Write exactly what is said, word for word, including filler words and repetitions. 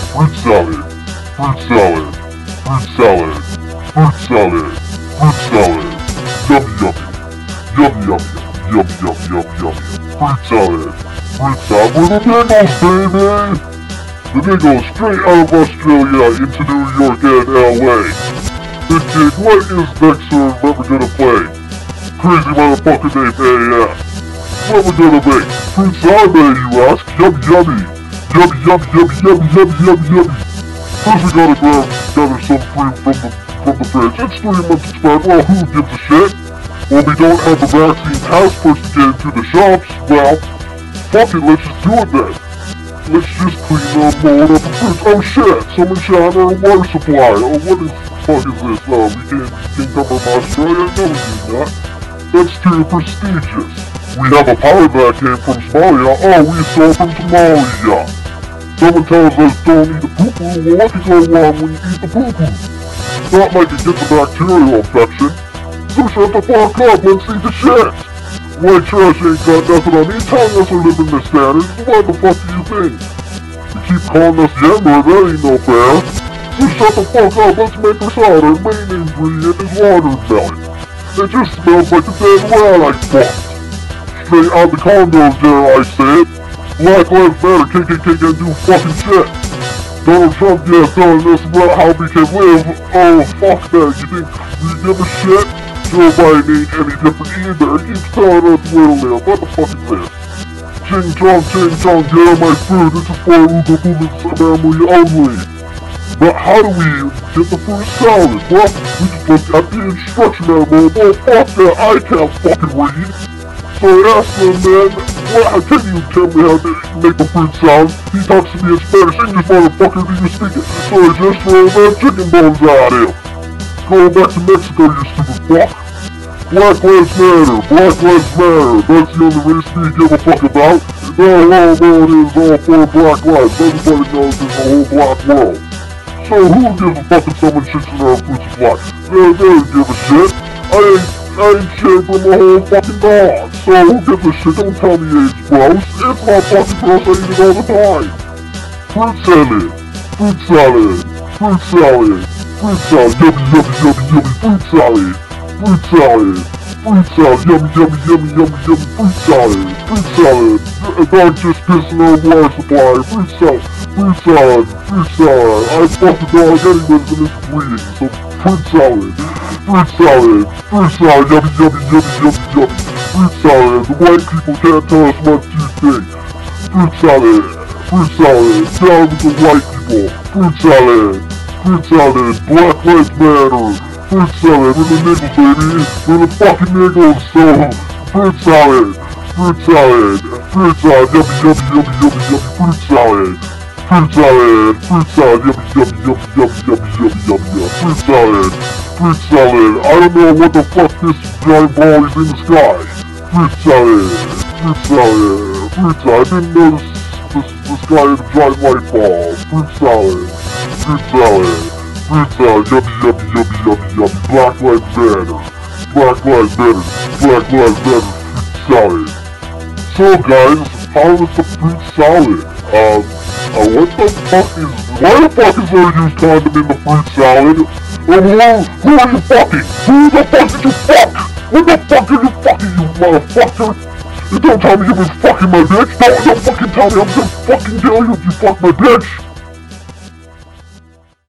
fruit salad, fruit salad, fruit salad, fruit salad, fruit salad, yummy yummy, yummy yummy, yummy yummy, yummy yummy, fruit salad, fruit salad with the niggles, baby! The niggles straight out of Australia into New York and L A. Big Kid, what is next sir, what we're gonna play? Crazy motherfucker named A F. What we gonna make? Fruit salad, you ask? Yummy yummy. Yummy yummy yummy yummy yummy yummy yummy. First we gotta grab gather some fruit from the from the fridge. It's three months expired. Well, who gives a shit? Well, we don't have the vaccine passports to get into the shops. Well, fuck it, let's just do it then. Let's just clean up, mold up the fruits. Oh shit, someone shot our water supply. Oh, what the fuck is this? Oh, we can't, can't come from Australia? No, we do not. That's too prestigious. We have a power that came from Somalia. Oh, we stole from Somalia. Someone tells us don't eat the poo-poo. Well, what can go wrong when you eat the poo-poo? It's not like it gets a bacterial infection. So shut the fuck up, let's eat the shit. White trash ain't got nothing on me. Italians are living their standards. What the fuck do you think? You keep calling us Yammer, that ain't no fair. So shut the fuck up, let's make our salad. Our main ingredient is watermelon. It just smells like the dead rat I fucked. Straight out the condos there, I say it. Black Lives Matter, K K K can do fucking shit. Donald Trump, yeah, telling us about how we can live. Oh, fuck that, you think we give a shit? Joe Biden ain't any different either. He keeps telling us where to live. What the fuck is this? Ching chong, ching chong, get on my food. This is for Uga Boom's family only. But how do we get the fruit salad? Well, we just look at the instruction manual. Well, fuck that, I can't fucking read. So I asked him, man, what, how can you tell me how to make a fruit salad? He talks to me in Spanish. English motherfucker, do you speak it? So I just throw them chicken bones at him. Going back to Mexico, you stupid fuck. Black Lives Matter, Black Lives Matter, that's the only race we give a fuck about. No, all world is all for black lives, everybody knows there's a whole black world. So who gives a fuck if someone shits in our food supply? They, they don't give a shit. I ain't, I ain't shit from a whole fucking dog. So who gives a shit? Don't tell me it's gross. It's not fucking gross, I eat it all the time. Fruit salad, fruit salad, fruit salad. Fruit salad, yummy, yummy, yummy, yummy, fruit salad, fruit salad, fruit salad, yummy, yummy, yummy, yummy, yummy, fruit salad, fruit salad, a dog just pissing on water supply, fruit salad, fruit salad, fruit salad, I fucked the dog anyways and it's bleeding, so fruit salad, fruit salad, fruit salad, yummy, yummy, yummy, yummy, yummy, fruit salad, the white people can't tell us what to think, fruit salad, fruit salad, down with the white people, fruit salad, fruit salad, Black Lives Matter, fruit salad, with the niggles, baby, with the fucking niggles, so, fruit salad, fruit salad, fruit salad, yummy, yummy, yummy, yummy, yummy, fruit salad, fruit salad, fruit salad, yummy, yummy, yummy, yummy, yummy, yummy, yummy, yummy, fruit salad, fruit salad, I don't know what the fuck this giant ball is in the sky, fruit salad, fruit salad, fruit salad, I didn't notice the, the sky is a giant white ball, fruit salad, fruit salad, fruit salad, yummy, yummy, yummy, yummy, yummy, Black Lives Matter, Black Lives Matter, Black Lives Matter, fruit salad. So guys, how is the fruit salad? Um, uh, what the fuck is, why the fuck is there used condom in the fruit salad? Um, who, who are you fucking? Who the fuck did you fuck? What the fuck are you fucking, you motherfucker? You don't tell me you was fucking my bitch? Don't, don't fucking tell me, I'm gonna fucking tell you if you fuck my bitch!